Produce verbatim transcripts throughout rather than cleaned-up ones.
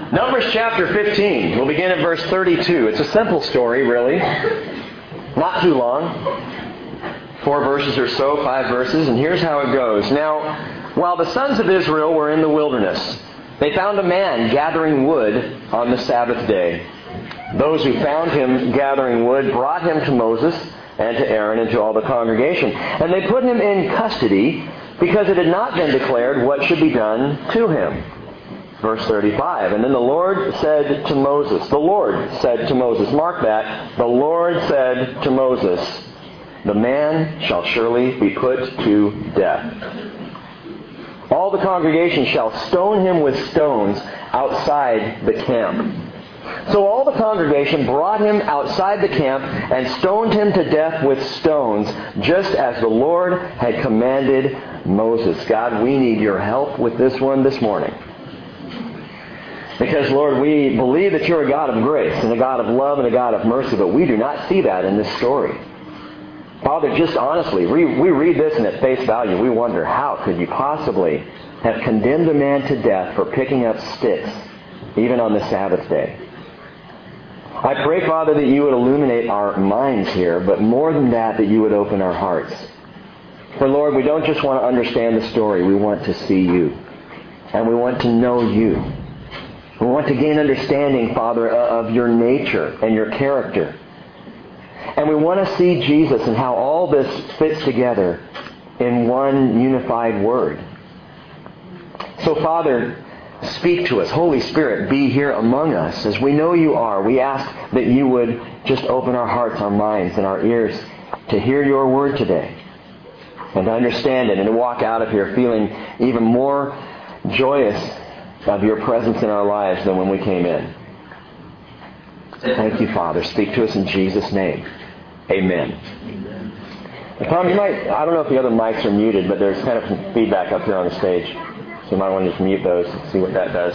Numbers chapter fifteen. We'll begin at verse thirty-two. It's a simple story, really. Not too long. Four verses or so, five verses. And here's how it goes. Now, while the sons of Israel were in the wilderness, they found a man gathering wood on the Sabbath day. Those who found him gathering wood brought him to Moses and to Aaron and to all the congregation. And they put him in custody because it had not been declared what should be done to him. Verse thirty-five, and then the Lord said to Moses, the Lord said to Moses, mark that, the Lord said to Moses, the man shall surely be put to death. All the congregation shall stone him with stones outside the camp. So all the congregation brought him outside the camp and stoned him to death with stones, just as the Lord had commanded Moses. God, we need your help with this one this morning. Because, Lord, we believe that you're a God of grace and a God of love and a God of mercy, but we do not see that in this story. Father, just honestly, we, we read this and at face value, we wonder, how could you possibly have condemned a man to death for picking up sticks, even on the Sabbath day? I pray, Father, that you would illuminate our minds here, but more than that, that you would open our hearts. For, Lord, we don't just want to understand the story, we want to see you. And we want to know you. We want to gain understanding, Father, of your nature and your character. And we want to see Jesus and how all this fits together in one unified word. So, Father, speak to us. Holy Spirit, be here among us. As we know you are, we ask that you would just open our hearts, our minds, and our ears to hear your word today. And to understand it and to walk out of here feeling even more joyous of your presence in our lives than when we came in. Thank you, Father. Speak to us in Jesus' name. Amen. Amen. Tom, you might, I don't know if the other mics are muted, but there's kind of some feedback up here on the stage. So you might want to just mute those and see what that does.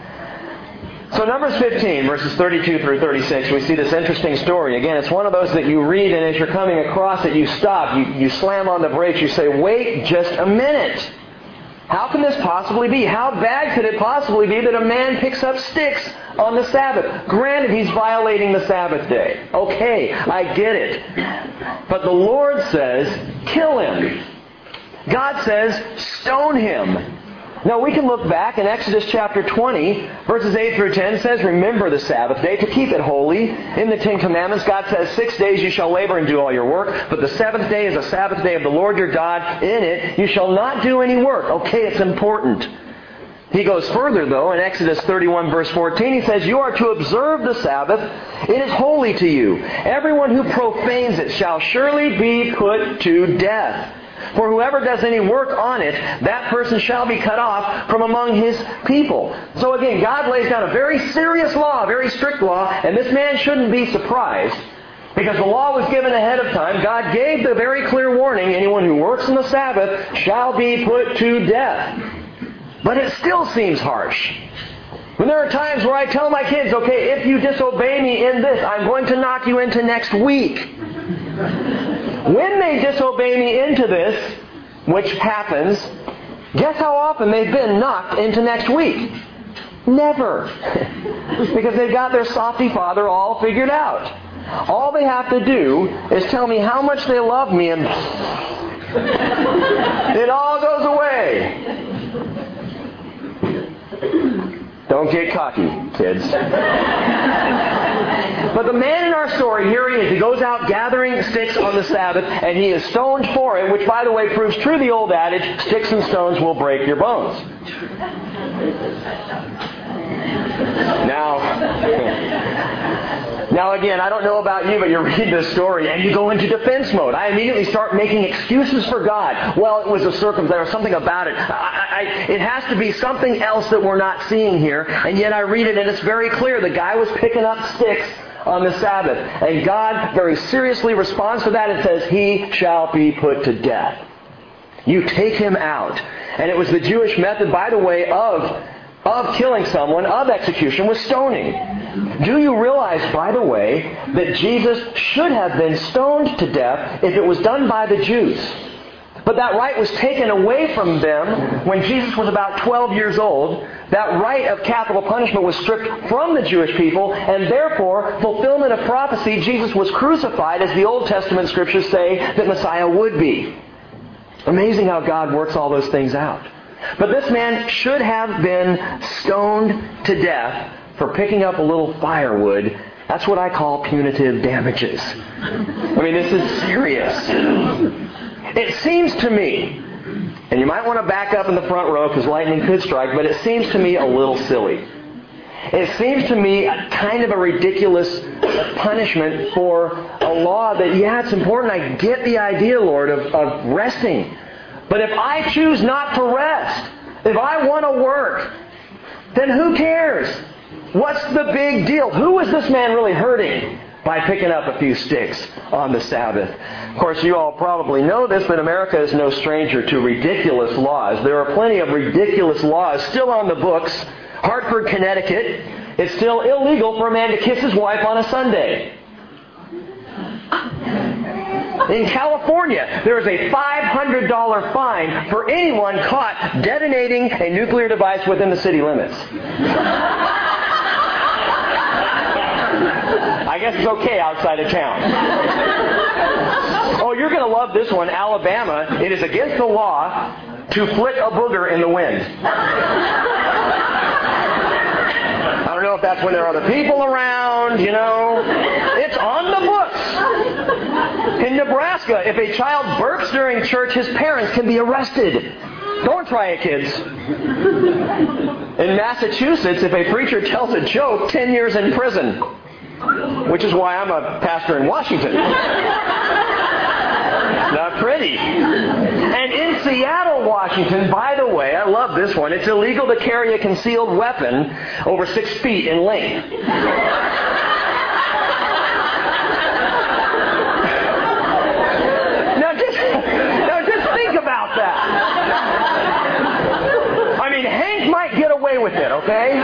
So Numbers fifteen, verses thirty-two through thirty-six, we see this interesting story. Again, it's one of those that you read, and as you're coming across it, you stop. You, you slam on the brakes. You say, wait just a minute. How can this possibly be? How bad could it possibly be that a man picks up sticks on the Sabbath? Granted, he's violating the Sabbath day. Okay, I get it. But the Lord says, kill him. God says, stone him. Now, we can look back in Exodus chapter twenty, verses eight through ten says, remember the Sabbath day to keep it holy. In the Ten Commandments, God says, six days you shall labor and do all your work, but the seventh day is a Sabbath day of the Lord your God. In it you shall not do any work. Okay, it's important. He goes further, though, in Exodus thirty-one, verse fourteen, he says, you are to observe the Sabbath. It is holy to you. Everyone who profanes it shall surely be put to death. For whoever does any work on it, that person shall be cut off from among his people. So again, God lays down a very serious law, a very strict law, and this man shouldn't be surprised because the law was given ahead of time. God gave the very clear warning, anyone who works on the Sabbath shall be put to death. But it still seems harsh. When there are times where I tell my kids, okay, if you disobey me in this, I'm going to knock you into next week. When they disobey me into this, which happens, guess how often they've been knocked into next week? Never. Because they've got their softy father all figured out. All they have to do is tell me how much they love me and it all goes away. Don't get cocky, kids. But the man in our story, here he is. He goes out gathering sticks on the Sabbath, and he is stoned for it, which, by the way, proves true the old adage, sticks and stones will break your bones. Now, now again, I don't know about you, but you read this story and you go into defense mode. I immediately start making excuses for God. Well, it was a circumstance. There was something about it. I, I, it has to be something else that we're not seeing here. And yet I read it and it's very clear. The guy was picking up sticks on the Sabbath. And God very seriously responds to that and says, he shall be put to death. You take him out. And it was the Jewish method, by the way, of of killing someone, of execution, was stoning. Do you realize, by the way, that Jesus should have been stoned to death if it was done by the Jews? But that right was taken away from them when Jesus was about twelve years old That right of capital punishment was stripped from the Jewish people, and therefore, fulfillment of prophecy, Jesus was crucified, as the Old Testament Scriptures say that Messiah would be. Amazing how God works all those things out. But this man should have been stoned to death for picking up a little firewood. That's what I call punitive damages. I mean, this is serious. It seems to me, and you might want to back up in the front row because lightning could strike, but it seems to me a little silly. It seems to me a kind of a ridiculous punishment for a law that, yeah, it's important. I get the idea, Lord, of, of resting. But if I choose not to rest, if I want to work, then who cares? What's the big deal? Who is this man really hurting by picking up a few sticks on the Sabbath? Of course, you all probably know this, but America is no stranger to ridiculous laws. There are plenty of ridiculous laws still on the books. Hartford, Connecticut, it's still illegal for a man to kiss his wife on a Sunday. In California, there is a five hundred dollars fine for anyone caught detonating a nuclear device within the city limits. I guess it's okay outside of town. Oh, you're going to love this one. Alabama, it is against the law to flick a booger in the wind. I don't know if that's when there are other people around, you know. It's on the books. In Nebraska, if a child burps during church, his parents can be arrested. Don't try it, kids. In Massachusetts, if a preacher tells a joke, ten years in prison. Which is why I'm a pastor in Washington. Not pretty. And in Seattle, Washington, by the way, I love this one, it's illegal to carry a concealed weapon over six feet in length. Now just, now just think about that. I mean, Hank might get away with it, okay?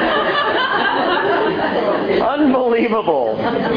Unbelievable.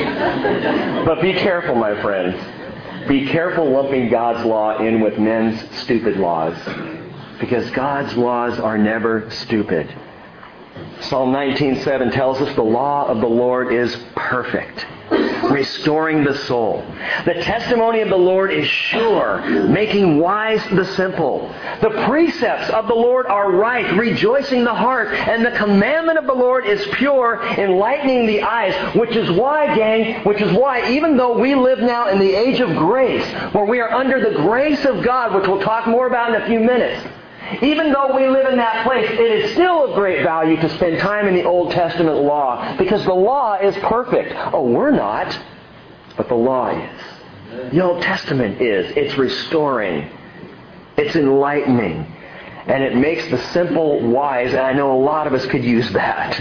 But be careful, my friends. Be careful lumping God's law in with men's stupid laws. Because God's laws are never stupid. Psalm nineteen seven tells us the law of the Lord is perfect, restoring the soul. The testimony of the Lord is sure, making wise the simple. The precepts of the Lord are right, rejoicing the heart. And the commandment of the Lord is pure, enlightening the eyes. Which is why, gang, which is why, even though we live now in the age of grace, where we are under the grace of God, which we'll talk more about in a few minutes, even though we live in that place, it is still of great value to spend time in the Old Testament law, because the law is perfect. Oh, we're not, but the law is. The Old Testament is. It's restoring. It's enlightening. And it makes the simple wise, and I know a lot of us could use that.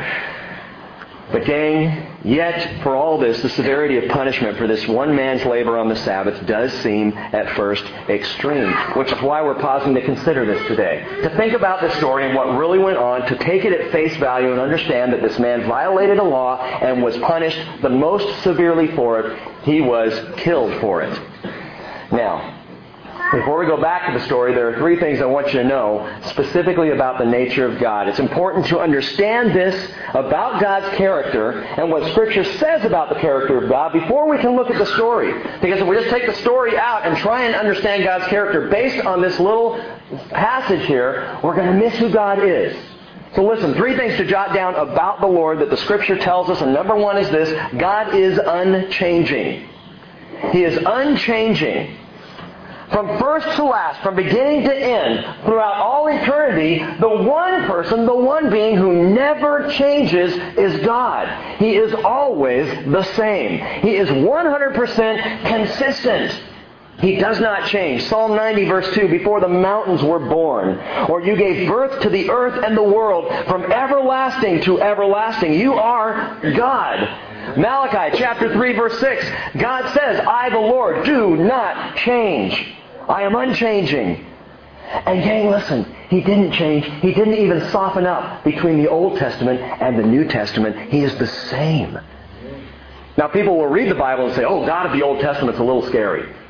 But gang, yet for all this, the severity of punishment for this one man's labor on the Sabbath does seem at first extreme, which is why we're pausing to consider this today. To think about this story and what really went on, to take it at face value and understand that this man violated a law and was punished the most severely for it. He was killed for it. Now, before we go back to the story, there are three things I want you to know specifically about the nature of God. It's important to understand this about God's character and what Scripture says about the character of God before we can look at the story. Because if we just take the story out and try and understand God's character based on this little passage here, we're going to miss who God is. So listen, three things to jot down about the Lord that the Scripture tells us. And number one is this: God is unchanging. He is unchanging. From first to last, from beginning to end, throughout all eternity, the one person, the one being who never changes is God. He is always the same. He is one hundred percent consistent. He does not change. Psalm ninety verse two, before the mountains were born, or you gave birth to the earth and the world, from everlasting to everlasting, you are God. Malachi chapter three verse six, God says, I the Lord do not change. I am unchanging. And gang, listen, He didn't change. He didn't even soften up between the Old Testament and the New Testament. He is the same. Now people will read the Bible and say, oh, God of the Old Testament's a little scary.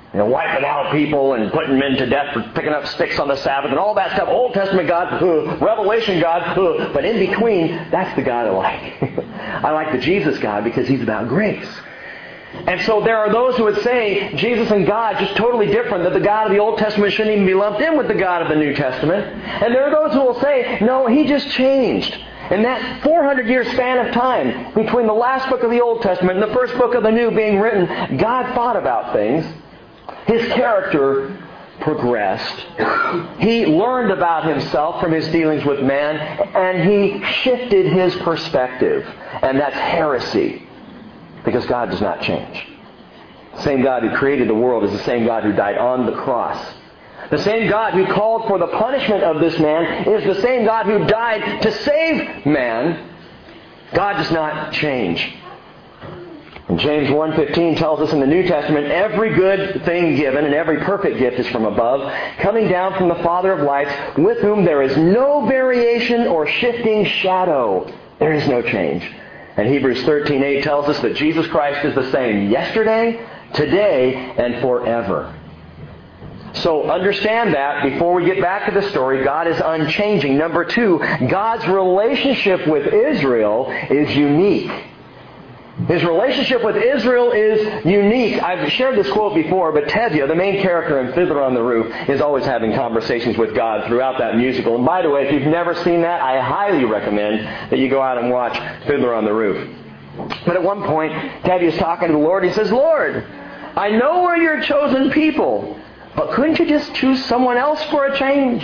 You know, wiping out people and putting men to death for picking up sticks on the Sabbath and all that stuff. Old Testament God, uh, Revelation God, uh, but in between, that's the God I like. I like the Jesus God because He's about grace. And so there are those who would say Jesus and God just totally different, that the God of the Old Testament shouldn't even be lumped in with the God of the New Testament. And there are those who will say, no, He just changed. In that four hundred year span of time between the last book of the Old Testament and the first book of the New being written, God thought about things. His character progressed. He learned about Himself from His dealings with man, and He shifted His perspective. And that's heresy, because God does not change. The same God who created the world is the same God who died on the cross. The same God who called for the punishment of this man is the same God who died to save man. God does not change. And James one fifteen tells us in the New Testament, every good thing given and every perfect gift is from above, coming down from the Father of lights, with whom there is no variation or shifting shadow. There is no change. And Hebrews thirteen eight tells us that Jesus Christ is the same yesterday, today, and forever. So understand that before we get back to the story, God is unchanging. Number two, God's relationship with Israel is unique. His relationship with Israel is unique. I've shared this quote before, but Tevye, the main character in Fiddler on the Roof, is always having conversations with God throughout that musical. And by the way, if you've never seen that, I highly recommend that you go out and watch Fiddler on the Roof. But at one point, Tevye is talking to the Lord. He says, Lord, I know we're your chosen people, but couldn't you just choose someone else for a change?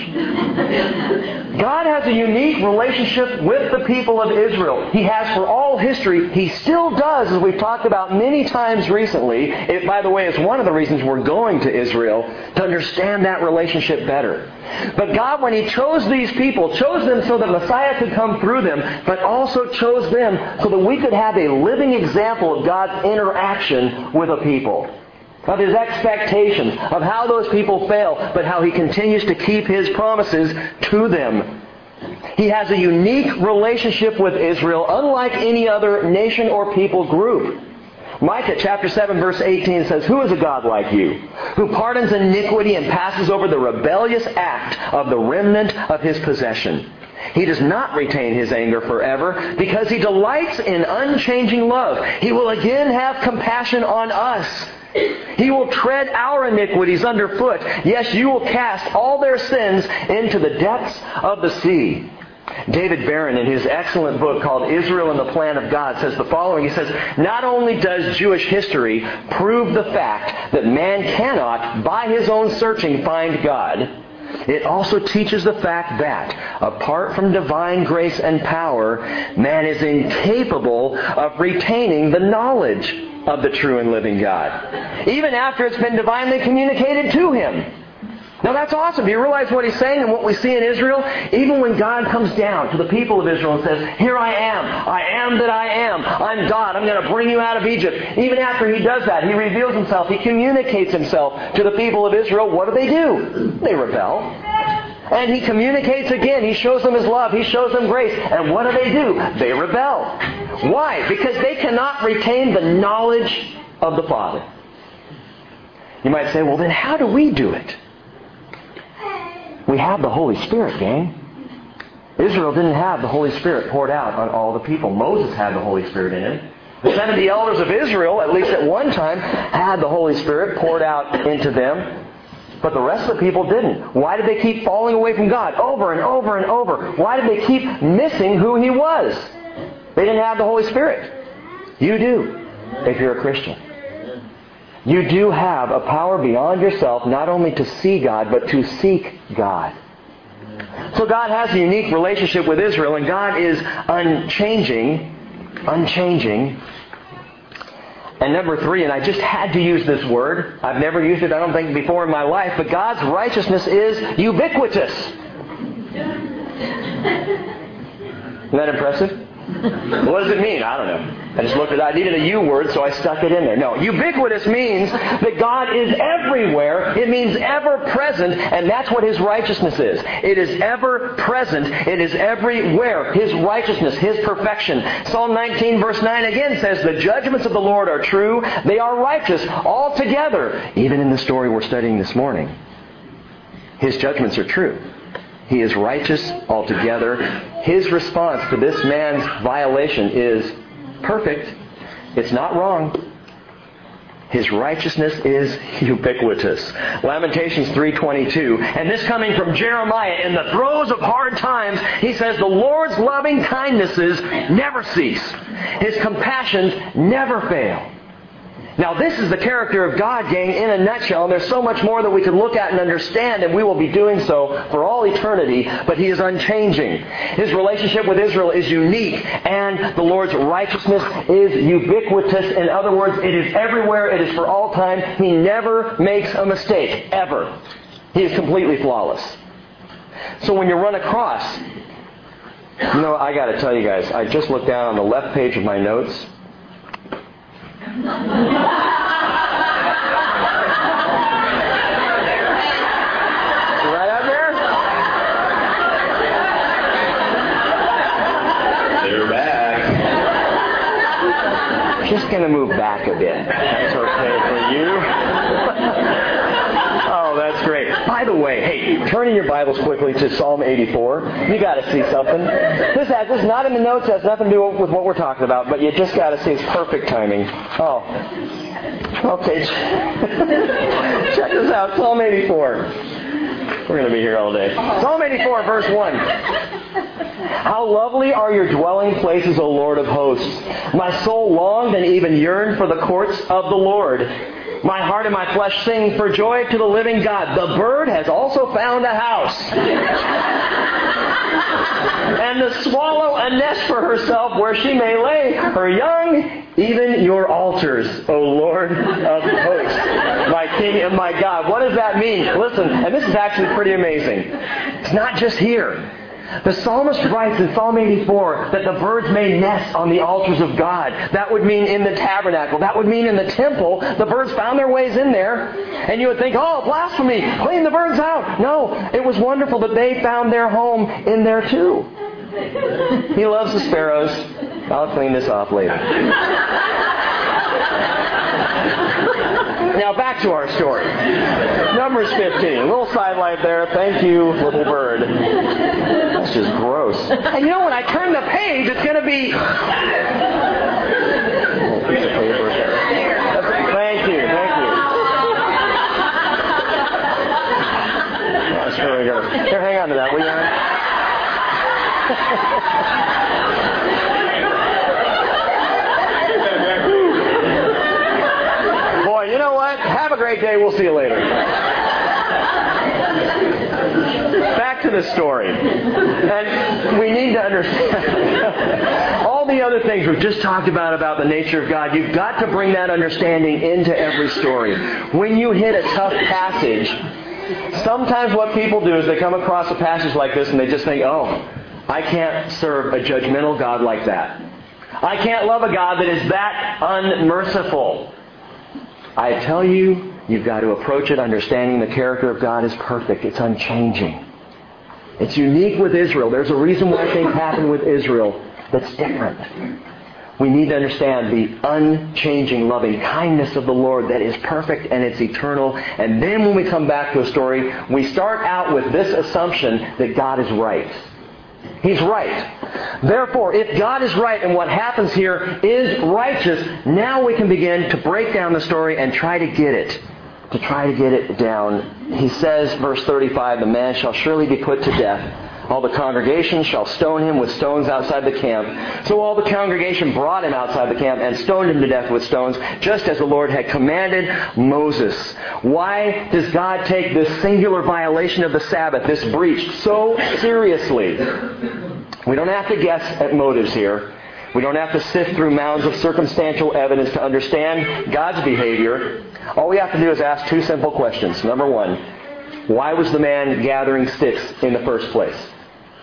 God has a unique relationship with the people of Israel. He has for all history. He still does, as we've talked about many times recently. It, by the way, is one of the reasons we're going to Israel, to understand that relationship better. But God, when He chose these people, chose them so that Messiah could come through them, but also chose them so that we could have a living example of God's interaction with a people. Of His expectations, of how those people fail, but how He continues to keep His promises to them. He has a unique relationship with Israel, unlike any other nation or people group. Micah chapter seven verse eighteen says, Who is a God like you, who pardons iniquity and passes over the rebellious act of the remnant of His possession? He does not retain His anger forever, because He delights in unchanging love. He will again have compassion on us. He will tread our iniquities underfoot. Yes, you will cast all their sins into the depths of the sea. David Barron, in his excellent book called Israel and the Plan of God, says the following. He says, not only does Jewish history prove the fact that man cannot, by his own searching, find God, it also teaches the fact that, apart from divine grace and power, man is incapable of retaining the knowledge of the true and living God, even after it's been divinely communicated to him. Now that's awesome. Do you realize what he's saying and what we see in Israel? Even when God comes down to the people of Israel and says, Here I am. I am that I am. I'm God. I'm going to bring you out of Egypt. Even after He does that, He reveals Himself. He communicates Himself to the people of Israel. What do they do? They rebel. And He communicates again. He shows them His love. He shows them grace. And what do they do? They rebel. Why? Because they cannot retain the knowledge of the Father. You might say, well, then how do we do it? We have the Holy Spirit, gang. Israel didn't have the Holy Spirit poured out on all the people. Moses had the Holy Spirit in him. The seventy elders of Israel, at least at one time, had the Holy Spirit poured out into them. But the rest of the people didn't. Why did they keep falling away from God over and over and over? Why did they keep missing who He was? They didn't have the Holy Spirit. You do, if you're a Christian. You do have a power beyond yourself, not only to see God, but to seek God. So God has a unique relationship with Israel, and God is unchanging, unchanging. And number three, and I just had to use this word. I've never used it, I don't think, before in my life, but God's righteousness is ubiquitous. Isn't that impressive? What does it mean? I don't know. I just looked at it. I needed a U word, so I stuck it in there. No, ubiquitous means that God is everywhere. It means ever present, and that's what His righteousness is. It is ever present. It is everywhere. His righteousness, His perfection. Psalm nineteen verse nine again says, the judgments of the Lord are true. They are righteous altogether. Even in the story we're studying this morning, His judgments are true. He is righteous altogether. His response to this man's violation is perfect. It's not wrong. His righteousness is ubiquitous. Lamentations three twenty-two. And this coming from Jeremiah in the throes of hard times, he says, the Lord's loving kindnesses never cease. His compassions never fail. Now this is the character of God, gang, in a nutshell. And there's so much more that we can look at and understand, and we will be doing so for all eternity. But He is unchanging. His relationship with Israel is unique, and the Lord's righteousness is ubiquitous. In other words, it is everywhere. It is for all time. He never makes a mistake, ever. He is completely flawless. So when you run across, you know, I got to tell you guys, I just looked down on the left page of my notes. Right up there? They're back. Just going to move back a bit. That's okay for you. Oh, that's great. By the way, hey, turn in your Bibles quickly to Psalm eighty-four. You got to see something. This, has, this is not in the notes. It has nothing to do with what we're talking about, but you just got to see it's perfect timing. Oh. Okay. Check this out. Psalm eighty-four. We're going to be here all day. Psalm eighty-four, verse one. How lovely are your dwelling places, O Lord of hosts. My soul longed and even yearned for the courts of the Lord. My heart and my flesh sing for joy to the living God. The bird has also found a house. And the swallow a nest for herself where she may lay her young. Even your altars, O Lord of hosts, my King and my God. What does that mean? Listen, and this is actually pretty amazing. It's not just here. The psalmist writes in Psalm eighty-four that the birds may nest on the altars of God. That would mean in the tabernacle. That would mean in the temple. The birds found their ways in there. And you would think, oh, blasphemy, clean the birds out. No, it was wonderful that they found their home in there too. He loves the sparrows. I'll clean this off later. Now back to our story. Numbers fifteen. A little sidelight there. Thank you, little bird. That's just gross. And you know, when I turn the page, it's going to be... Thank you. Thank you. That's really good. Here, hang on to that, will you? Boy, you know what? Have a great day. We'll see you later. Back to the story. And we need to understand all the other things we've just talked about, about the nature of God. You've got to bring that understanding into every story. When you hit a tough passage, sometimes what people do is they come across a passage like this and they just think, oh, I can't serve a judgmental God like that. I can't love a God that is that unmerciful. I tell you, you've got to approach it understanding the character of God is perfect. It's unchanging. It's unique with Israel. There's a reason why things happen with Israel that's different. We need to understand the unchanging loving kindness of the Lord that is perfect and it's eternal. And then when we come back to a story, we start out with this assumption that God is right. He's right. Therefore, if God is right and what happens here is righteous, now we can begin to break down the story and try to get it. To try to get it down. He says, verse thirty-five, the man shall surely be put to death. All the congregation shall stone him with stones outside the camp. So all the congregation brought him outside the camp and stoned him to death with stones, just as the Lord had commanded Moses. Why does God take this singular violation of the Sabbath, this breach, so seriously? We don't have to guess at motives here. We don't have to sift through mounds of circumstantial evidence to understand God's behavior. All we have to do is ask two simple questions. Number one, why was the man gathering sticks in the first place?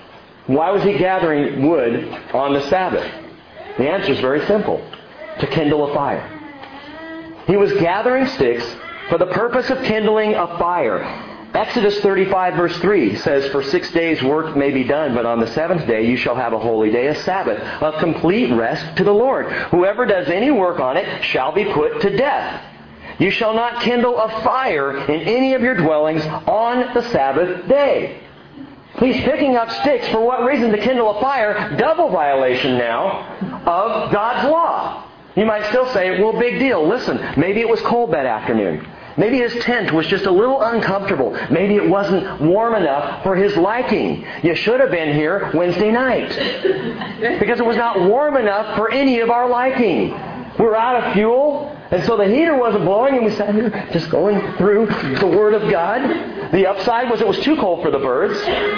Why was he gathering wood on the Sabbath? The answer is very simple. To kindle a fire. He was gathering sticks for the purpose of kindling a fire. Exodus thirty-five verse three says, "For six days work may be done, but on the seventh day you shall have a holy day, a Sabbath, of complete rest to the Lord. Whoever does any work on it shall be put to death. You shall not kindle a fire in any of your dwellings on the Sabbath day." He's picking up sticks for what reason? To kindle a fire. Double violation now of God's law. You might still say, well, big deal. Listen, maybe it was cold that afternoon. Maybe his tent was just a little uncomfortable. Maybe it wasn't warm enough for his liking. You should have been here Wednesday night. Because it was not warm enough for any of our liking. We were out of fuel, and so the heater wasn't blowing, and we sat here just going through the Word of God. The upside was it was too cold for the birds.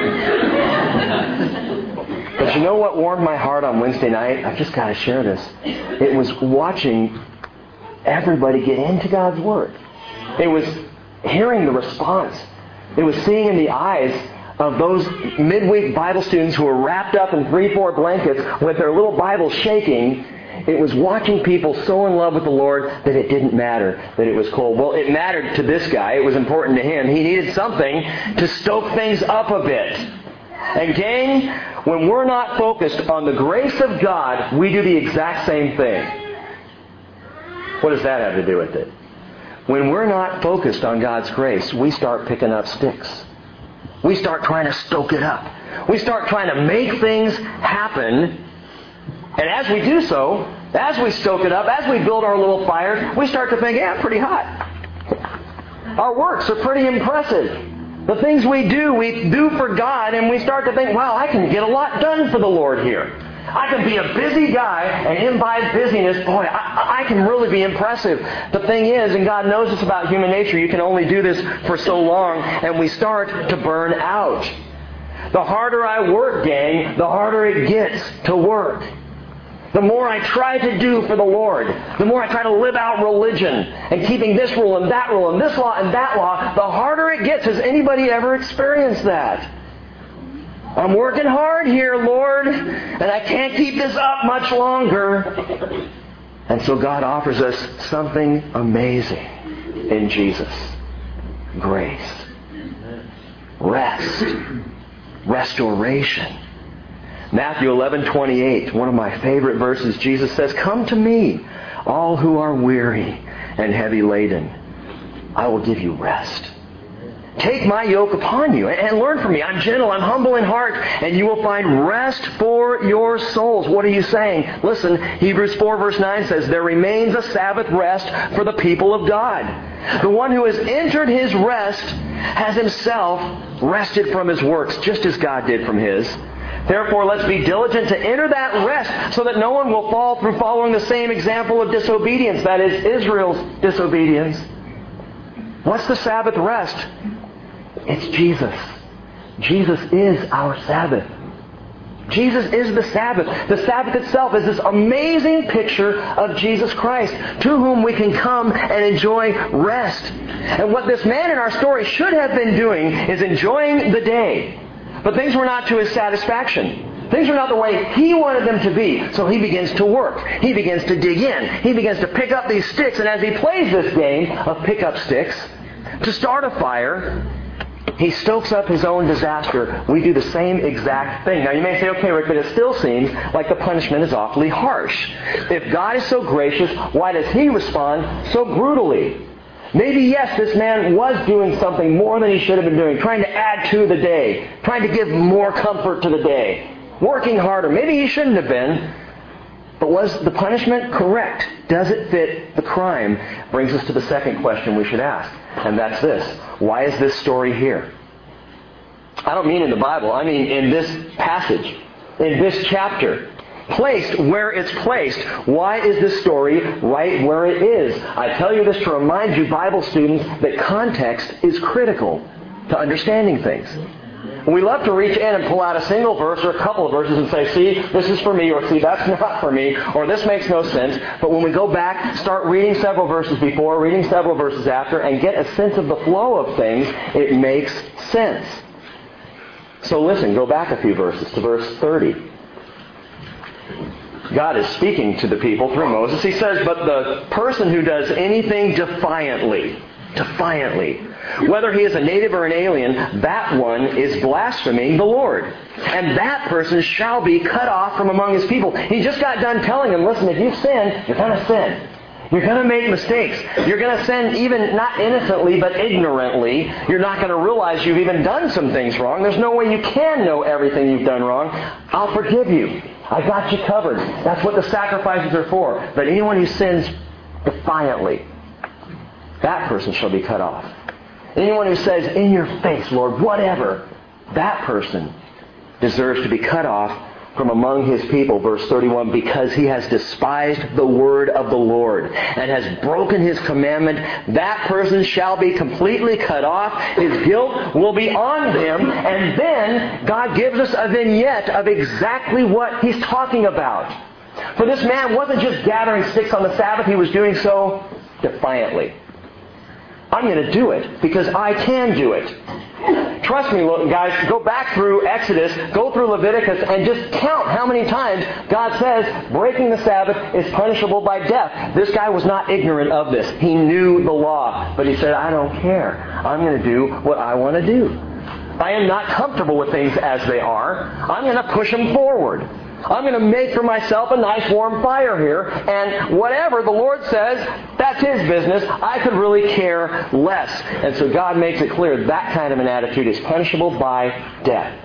But you know what warmed my heart on Wednesday night? I've just got to share this. It was watching everybody get into God's Word. It was hearing the response. It was seeing in the eyes of those midweek Bible students who were wrapped up in three, four blankets with their little Bibles shaking. It was watching people so in love with the Lord that it didn't matter that it was cold. Well, it mattered to this guy. It was important to him. He needed something to stoke things up a bit. And gang, when we're not focused on the grace of God, we do the exact same thing. What does that have to do with it? When we're not focused on God's grace, we start picking up sticks. We start trying to stoke it up. We start trying to make things happen. And as we do so, as we stoke it up, as we build our little fires, we start to think, yeah, I'm pretty hot. Our works are pretty impressive. The things we do, we do for God, and we start to think, wow, I can get a lot done for the Lord here. I can be a busy guy and imbibe busyness. Boy, I, I can really be impressive. The thing is, and God knows this about human nature, you can only do this for so long, and we start to burn out. The harder I work, gang, the harder it gets to work. The more I try to do for the Lord, the more I try to live out religion and keeping this rule and that rule and this law and that law, the harder it gets. Has anybody ever experienced that? I'm working hard here, Lord, and I can't keep this up much longer. And so God offers us something amazing in Jesus. Grace. Rest. Restoration. Matthew eleven twenty-eight, one of my favorite verses, Jesus says, "Come to me, all who are weary and heavy laden. I will give you rest. Take my yoke upon you and learn from me. I'm gentle, I'm humble in heart, and you will find rest for your souls." What are you saying? Listen, Hebrews four verse nine says, "There remains a Sabbath rest for the people of God. The one who has entered his rest has himself rested from his works, just as God did from his. Therefore, let's be diligent to enter that rest so that no one will fall through following the same example of disobedience," that is, Israel's disobedience. What's the Sabbath rest? It's Jesus. Jesus is our Sabbath. Jesus is the Sabbath. The Sabbath itself is this amazing picture of Jesus Christ, to whom we can come and enjoy rest. And what this man in our story should have been doing is enjoying the day. But things were not to his satisfaction. Things were not the way he wanted them to be. So he begins to work. He begins to dig in. He begins to pick up these sticks. And as he plays this game of pick up sticks, to start a fire, he stokes up his own disaster. We do the same exact thing. Now you may say, okay, Rick, but it still seems like the punishment is awfully harsh. If God is so gracious, why does he respond so brutally? Maybe, yes, this man was doing something more than he should have been doing, trying to add to the day, trying to give more comfort to the day, working harder. Maybe he shouldn't have been. But was the punishment correct? Does it fit the crime? Brings us to the second question we should ask, and that's this. Why is this story here? I don't mean in the Bible. I mean in this passage, in this chapter. Placed where it's placed. Why is this story right where it is? I tell you this to remind you, Bible students, that context is critical to understanding things. We love to reach in and pull out a single verse or a couple of verses and say, see, this is for me, or see, that's not for me, or this makes no sense. But when we go back, start reading several verses before, reading several verses after, and get a sense of the flow of things, it makes sense. So listen, go back a few verses to verse thirty. God is speaking to the people through Moses. He says, but the person who does anything defiantly, defiantly, whether he is a native or an alien, that one is blaspheming the Lord. And that person shall be cut off from among his people. He just got done telling them, listen, if you sin, you're going to sin. You're going to make mistakes. You're going to sin even not innocently, but ignorantly. You're not going to realize you've even done some things wrong. There's no way you can know everything you've done wrong. I'll forgive you. I got you covered. That's what the sacrifices are for. But anyone who sins defiantly, that person shall be cut off. Anyone who says, in your face, Lord, whatever, that person deserves to be cut off from among his people, verse thirty-one, because he has despised the word of the Lord and has broken his commandment, that person shall be completely cut off. His guilt will be on them. And then God gives us a vignette of exactly what he's talking about. For this man wasn't just gathering sticks on the Sabbath, he was doing so defiantly. I'm going to do it because I can do it. Trust me, guys, go back through Exodus, go through Leviticus, and just count how many times God says breaking the Sabbath is punishable by death. This guy was not ignorant of this. He knew the law, but he said, I don't care. I'm going to do what I want to do. I am not comfortable with things as they are. I'm going to push them forward. I'm going to make for myself a nice warm fire here, and whatever the Lord says, that's His business. I could really care less. And so God makes it clear that kind of an attitude is punishable by death.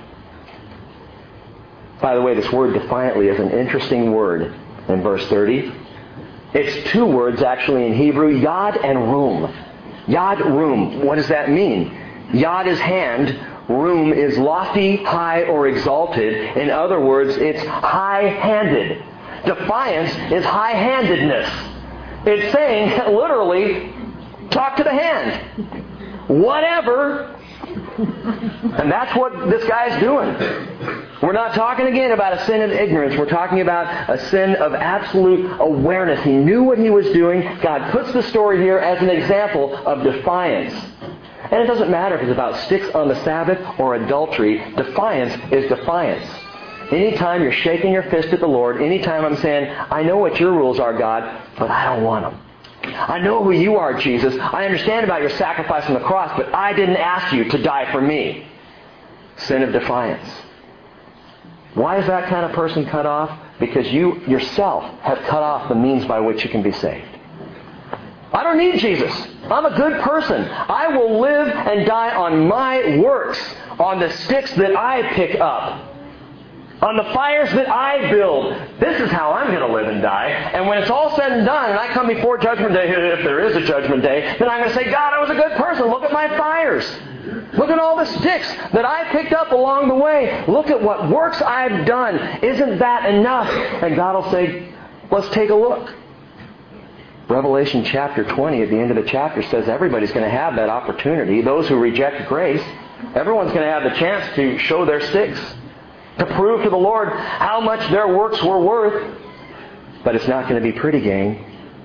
By the way, this word defiantly is an interesting word in verse thirty. It's two words actually in Hebrew, yad and rum. Yad, rum. What does that mean? Yad is hand. Rum is lofty, high, or exalted. In other words, it's high-handed. Defiance is high-handedness. It's saying, literally, talk to the hand. Whatever. And that's what this guy's doing. We're not talking again about a sin of ignorance. We're talking about a sin of absolute awareness. He knew what he was doing. God puts the story here as an example of defiance. And it doesn't matter if it's about sticks on the Sabbath or adultery. Defiance is defiance. Anytime you're shaking your fist at the Lord, anytime I'm saying, I know what your rules are, God, but I don't want them. I know who you are, Jesus. I understand about your sacrifice on the cross, but I didn't ask you to die for me. Sin of defiance. Why is that kind of person cut off? Because you yourself have cut off the means by which you can be saved. I don't need Jesus. I'm a good person. I will live and die on my works, on the sticks that I pick up, on the fires that I build. This is how I'm going to live and die. And when it's all said and done, and I come before Judgment Day, if there is a Judgment Day, then I'm going to say, God, I was a good person. Look at my fires. Look at all the sticks that I picked up along the way. Look at what works I've done. Isn't that enough? And God will say, let's take a look. Revelation chapter twenty at the end of the chapter says everybody's going to have that opportunity. Those who reject grace, everyone's going to have the chance to show their sticks, to prove to the Lord how much their works were worth. But it's not going to be pretty, gang.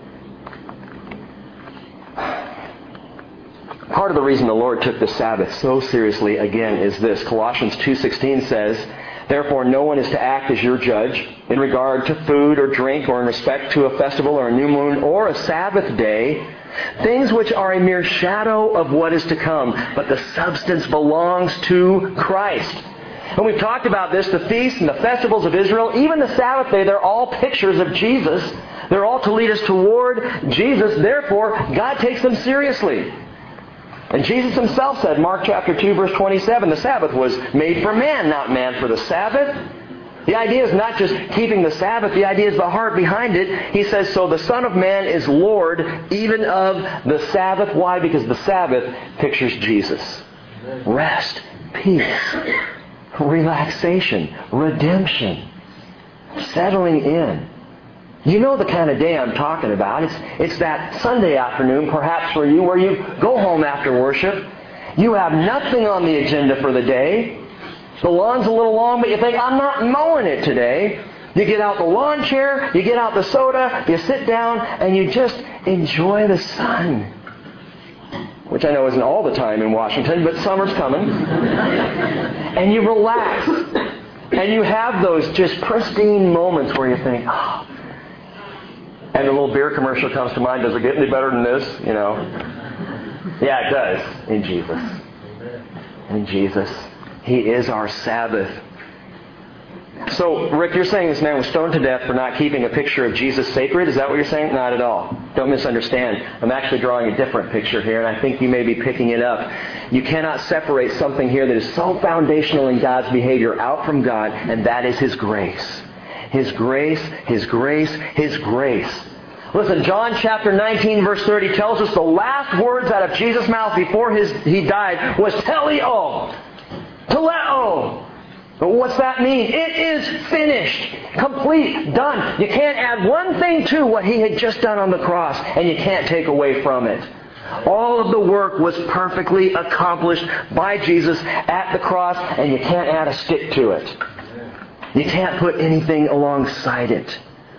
Part of the reason the Lord took the Sabbath so seriously, again, is this. Colossians two sixteen says, therefore, no one is to act as your judge in regard to food or drink or in respect to a festival or a new moon or a Sabbath day, things which are a mere shadow of what is to come, but the substance belongs to Christ. And we've talked about this, the feasts and the festivals of Israel, even the Sabbath day, they're all pictures of Jesus. They're all to lead us toward Jesus. Therefore, God takes them seriously. And Jesus himself said, Mark chapter two, verse twenty-seven, the Sabbath was made for man, not man for the Sabbath. The idea is not just keeping the Sabbath. The idea is the heart behind it. He says, so the Son of Man is Lord even of the Sabbath. Why? Because the Sabbath pictures Jesus. Rest, peace, relaxation, redemption, settling in. You know the kind of day I'm talking about. It's, it's that Sunday afternoon, perhaps for you, where you go home after worship. You have nothing on the agenda for the day. The lawn's a little long, but you think, I'm not mowing it today. You get out the lawn chair, you get out the soda, you sit down, and you just enjoy the sun. which I know isn't all the time in Washington, but summer's coming, and you relax, and you have those just pristine moments where you think, oh, and the little beer commercial comes to mind, does it get any better than this? You know? Yeah, it does, in Jesus. In Jesus. He is our Sabbath. So, Rick, you're saying this man was stoned to death for not keeping a picture of Jesus sacred? Is that what you're saying? Not at all. Don't misunderstand. I'm actually drawing a different picture here, and I think you may be picking it up. You cannot separate something here that is so foundational in God's behavior out from God, and that is His grace. His grace, His grace, His grace. Listen, John chapter nineteen, verse thirty tells us the last words out of Jesus' mouth before his, He died was teleo, teleo. But what's that mean? It is finished, complete, done. You can't add one thing to what He had just done on the cross, and you can't take away from it. All of the work was perfectly accomplished by Jesus at the cross, and you can't add a stick to it. You can't put anything alongside it.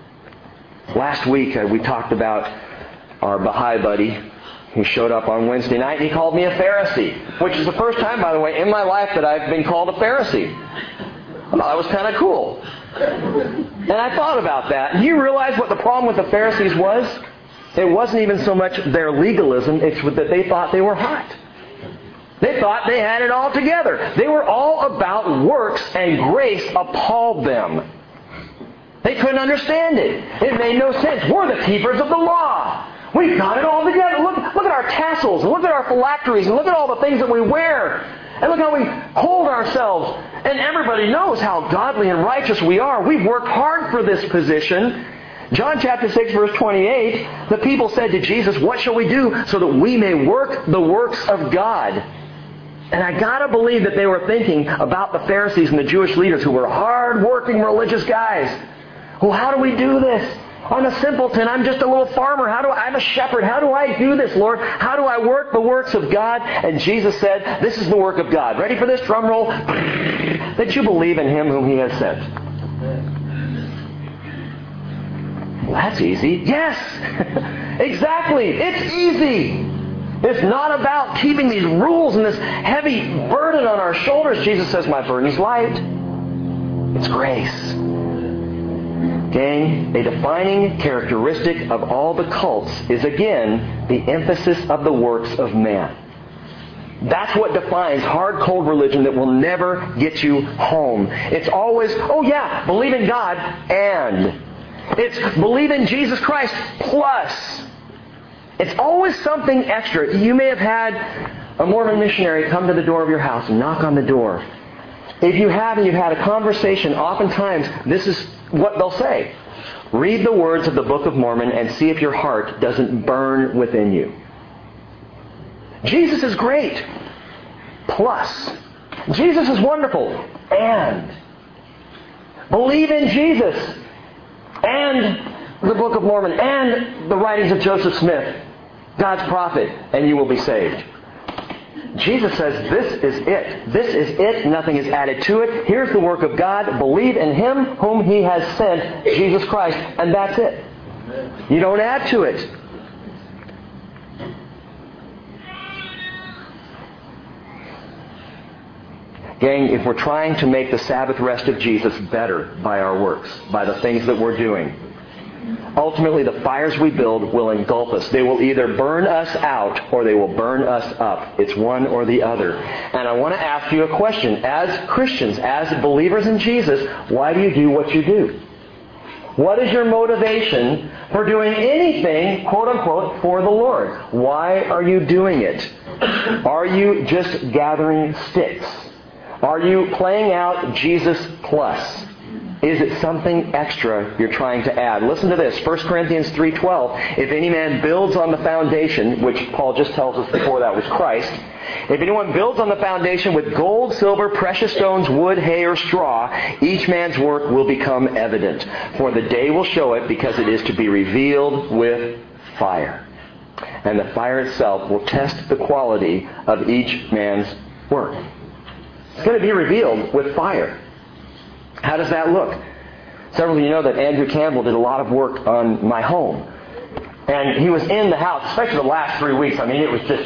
Last week uh, we talked about our Baha'i buddy who showed up on Wednesday night, and he called me a Pharisee, which is the first time, by the way, in my life that I've been called a Pharisee. I thought that was kind of cool. And I thought about that. Do you realize what the problem with the Pharisees was? It wasn't even so much their legalism, it's that they thought they were hot. They thought they had it all together. They were all about works, and grace appalled them. They couldn't understand it. It made no sense. We're the keepers of the law. We've got it all together. Look, look at our tassels, and look at our phylacteries, and look at all the things that we wear. And look how we hold ourselves. And everybody knows how godly and righteous we are. We've worked hard for this position. John chapter six, verse twenty-eight, the people said to Jesus, "What shall we do so that we may work the works of God?" And I gotta believe that they were thinking about the Pharisees and the Jewish leaders who were hard-working religious guys. Well, how do we do this? I'm a simpleton. I'm just a little farmer. How do I, I'm a shepherd. How do I do this, Lord? How do I work the works of God? And Jesus said, this is the work of God. Ready for this? Drum roll. That you believe in Him whom He has sent. Well, that's easy. Yes! Exactly. It's easy. It's not about keeping these rules and this heavy burden on our shoulders. Jesus says, my burden is light. It's grace. Gang, a defining characteristic of all the cults is, again, the emphasis of the works of man. That's what defines hard, cold religion that will never get you home. It's always, oh yeah, believe in God, and. It's believe in Jesus Christ, plus. It's always something extra. You may have had a Mormon missionary come to the door of your house and knock on the door. If you have and you've had a conversation, oftentimes this is what they'll say. Read the words of the Book of Mormon and see if your heart doesn't burn within you. Jesus is great. Plus. Jesus is wonderful. And. Believe in Jesus. And the Book of Mormon. And the writings of Joseph Smith, God's prophet. And you will be saved. Jesus says, this is it. This is it. Nothing is added to it. Here's the work of God. Believe in Him whom He has sent, Jesus Christ. And that's it. You don't add to it. Gang, if we're trying to make the Sabbath rest of Jesus better by our works, by the things that we're doing, ultimately, the fires we build will engulf us. They will either burn us out or they will burn us up. It's one or the other. And I want to ask you a question. As Christians, as believers in Jesus, why do you do what you do? What is your motivation for doing anything, quote unquote, for the Lord? Why are you doing it? Are you just gathering sticks? Are you playing out Jesus plus? Is it something extra you're trying to add? Listen to this. First Corinthians three twelve. If any man builds on the foundation, which Paul just tells us before that was Christ. If anyone builds on the foundation with gold, silver, precious stones, wood, hay, or straw, each man's work will become evident. For the day will show it, because it is to be revealed with fire. And the fire itself will test the quality of each man's work. It's going to be revealed with fire. How does that look? Several of you know that Andrew Campbell did a lot of work on my home. And he was in the house, especially the last three weeks. I mean, it was just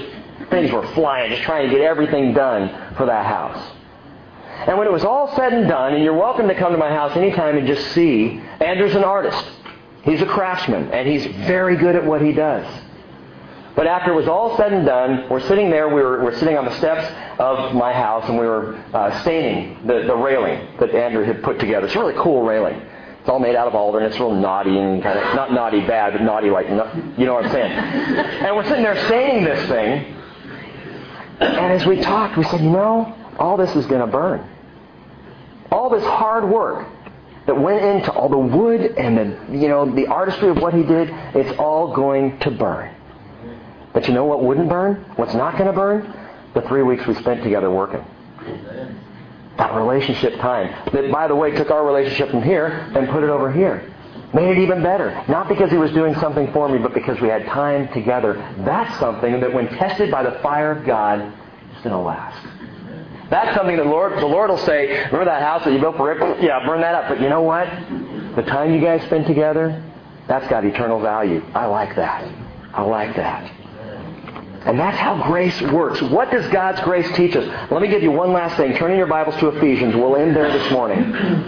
things were flying, just trying to get everything done for that house. And when it was all said and done, and you're welcome to come to my house anytime and just see, Andrew's an artist. He's a craftsman, and he's very good at what he does. But after it was all said and done, we're sitting there, we were, we're sitting on the steps of my house, and we were uh, staining the, the railing that Andrew had put together. It's a really cool railing. It's all made out of alder, and it's real naughty and kind of, not naughty bad, but naughty like, you know what I'm saying. And we're sitting there staining this thing, and as we talked, we said, you know, all this is going to burn. All this hard work that went into all the wood and the, you know, the artistry of what he did, it's all going to burn. But you know what wouldn't burn? What's not going to burn? The three weeks we spent together working. That relationship time. That, by the way, took our relationship from here and put it over here. Made it even better. Not because he was doing something for me, but because we had time together. That's something that when tested by the fire of God, is going to last. That's something that Lord, the Lord will say, remember that house that you built for Rick? Yeah, burn that up. But you know what? The time you guys spend together, that's got eternal value. I like that. I like that. And that's how grace works. What does God's grace teach us? Let me give you one last thing. Turn in your Bibles to Ephesians. We'll end there this morning.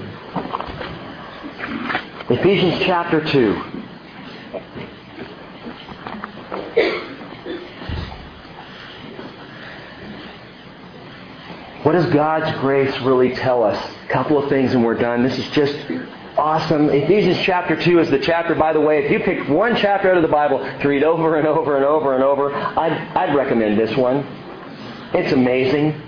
Ephesians chapter two. What does God's grace really tell us? A couple of things and we're done. This is just awesome. Ephesians chapter two is the chapter, by the way, if you pick one chapter out of the Bible to read over and over and over and over, I'd, I'd recommend this one. It's amazing.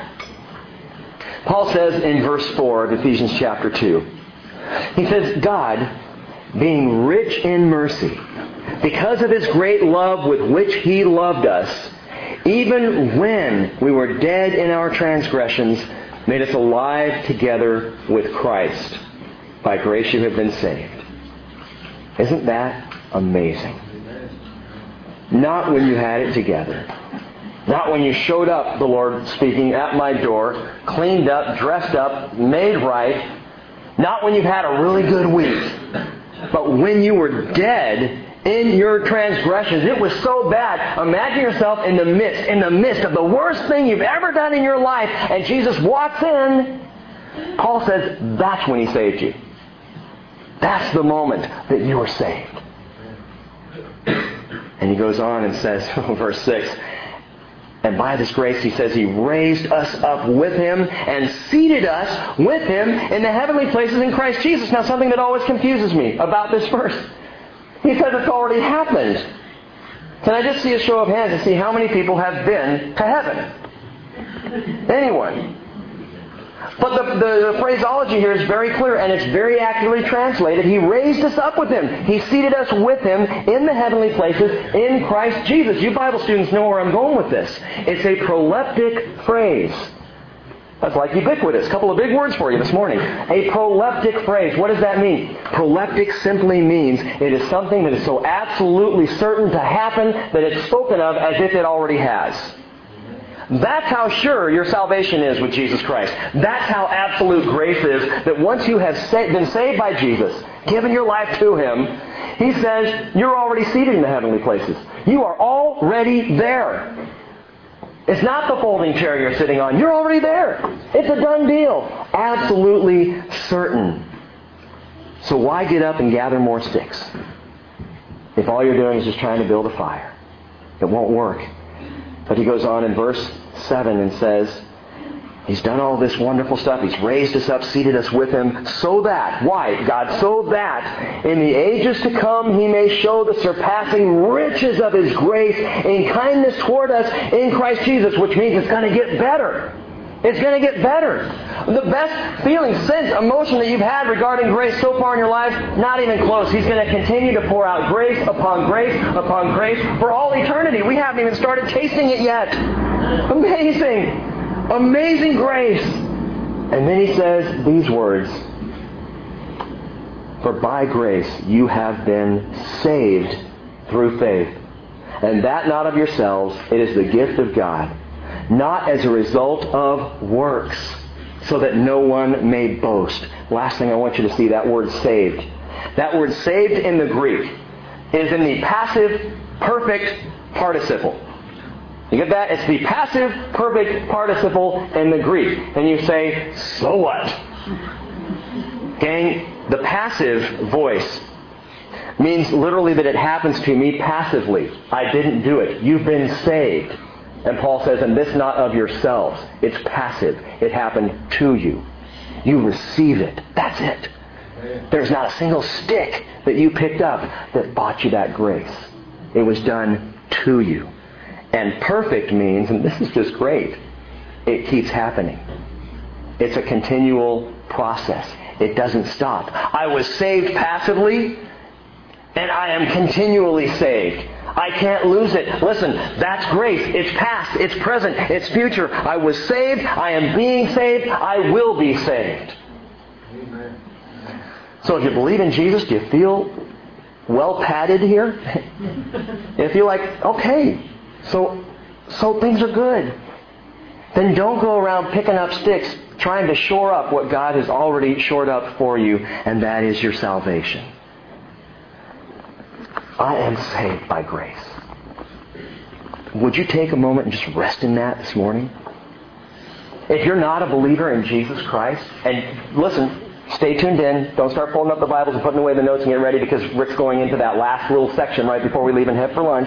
Paul says in verse four of Ephesians chapter two, he says, God, being rich in mercy, because of His great love with which He loved us, even when we were dead in our transgressions, made us alive together with Christ. By grace you have been saved. Isn't that amazing? Not when you had it together. Not when you showed up, the Lord speaking, at my door, cleaned up, dressed up, made right. Not when you've had a really good week. But when you were dead in your transgressions. It was so bad. Imagine yourself in the midst, in the midst of the worst thing you've ever done in your life, and Jesus walks in. Paul says, that's when He saved you. That's the moment that you were saved. And he goes on and says, verse six, and by this grace, he says, He raised us up with Him and seated us with Him in the heavenly places in Christ Jesus. Now, something that always confuses me about this verse. He says it's already happened. Can I just see a show of hands and see how many people have been to heaven? Anyone? But the, the, the phraseology here is very clear, and it's very accurately translated. He raised us up with Him. He seated us with Him in the heavenly places in Christ Jesus. You Bible students know where I'm going with this. It's a proleptic phrase. That's like ubiquitous. A couple of big words for you this morning. A proleptic phrase. What does that mean? Proleptic simply means it is something that is so absolutely certain to happen that it's spoken of as if it already has. That's how sure your salvation is with Jesus Christ. That's how absolute grace is, that once you have been saved by Jesus, given your life to Him, He says you're already seated in the heavenly places. You are already there. It's not the folding chair you're sitting on. You're already there. It's a done deal. Absolutely certain. So why get up and gather more sticks if all you're doing is just trying to build a fire? It won't work. But he goes on in verse seven and says, He's done all this wonderful stuff. He's raised us up, seated us with Him, so that, why, God, so that in the ages to come He may show the surpassing riches of His grace in kindness toward us in Christ Jesus, which means it's going to get better. It's going to get better. The best feeling, sense, emotion that you've had regarding grace so far in your life, not even close. He's going to continue to pour out grace upon grace upon grace for all eternity. We haven't even started tasting it yet. Amazing. Amazing grace. And then he says these words, for by grace you have been saved through faith. And that not of yourselves, it is the gift of God, not as a result of works, so that no one may boast. Last thing I want you to see, that word saved. That word saved in the Greek is in the passive perfect participle. You get that? It's the passive perfect participle in the Greek. And you say, so what? Gang, the passive voice means literally that it happens to me passively. I didn't do it. You've been saved. And Paul says, and this not of yourselves. It's passive. It happened to you. You receive it. That's it. There's not a single stick that you picked up that bought you that grace. It was done to you. And perfect means, and this is just great, it keeps happening. It's a continual process. It doesn't stop. I was saved passively, and I am continually saved. I can't lose it. Listen, that's grace. It's past, it's present, it's future. I was saved, I am being saved, I will be saved. Amen. So if you believe in Jesus, do you feel well padded here? You feel like, okay, so so things are good. Then don't go around picking up sticks trying to shore up what God has already shored up for you, and that is your salvation. I am saved by grace. Would you take a moment and just rest in that this morning? If you're not a believer in Jesus Christ, and listen, stay tuned in. Don't start pulling up the Bibles and putting away the notes and get ready, because Rick's going into that last little section right before we leave and head for lunch.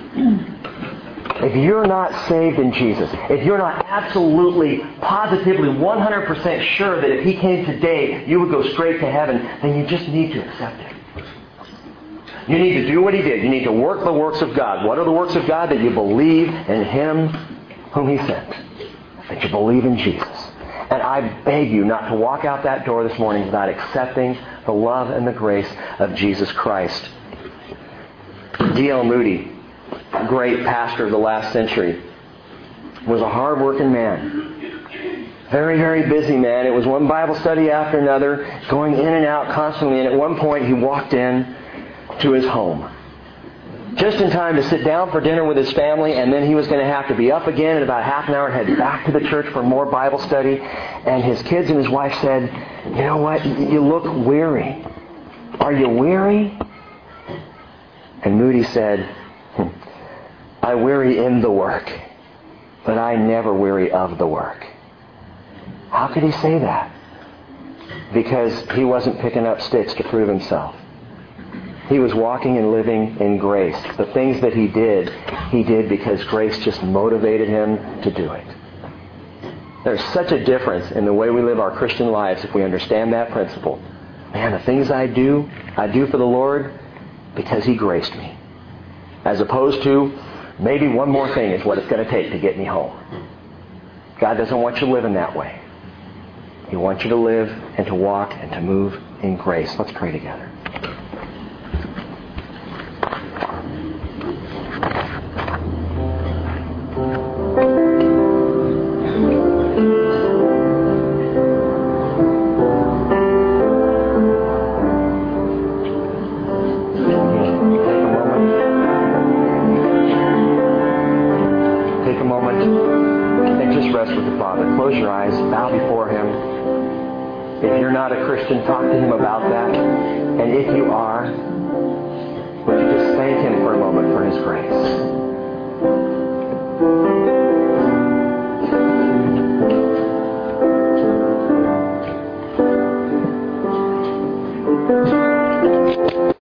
If you're not saved in Jesus, if you're not absolutely, positively, one hundred percent sure that if He came today, you would go straight to heaven, then you just need to accept Him. You need to do what He did. You need to work the works of God. What are the works of God? That you believe in Him whom He sent. That you believe in Jesus. And I beg you not to walk out that door this morning without accepting the love and the grace of Jesus Christ. D L Moody, great pastor of the last century, was a hard-working man. Very, very busy man. It was one Bible study after another, going in and out constantly. And at one point he walked in to his home, just in time to sit down for dinner with his family, and then he was going to have to be up again in about half an hour and head back to the church for more Bible study. And his kids and his wife said, you know what, you look weary. Are you weary? And Moody said, hmm, I weary in the work, but I never weary of the work. How could he say that? Because he wasn't picking up sticks to prove himself. He was walking and living in grace. The things that he did, he did because grace just motivated him to do it. There's such a difference in the way we live our Christian lives if we understand that principle. Man, the things I do, I do for the Lord because He graced me. As opposed to, maybe one more thing is what it's going to take to get me home. God doesn't want you living that way. He wants you to live and to walk and to move in grace. Let's pray together. Talk to Him about that. And if you are, would you just thank Him for a moment for His grace?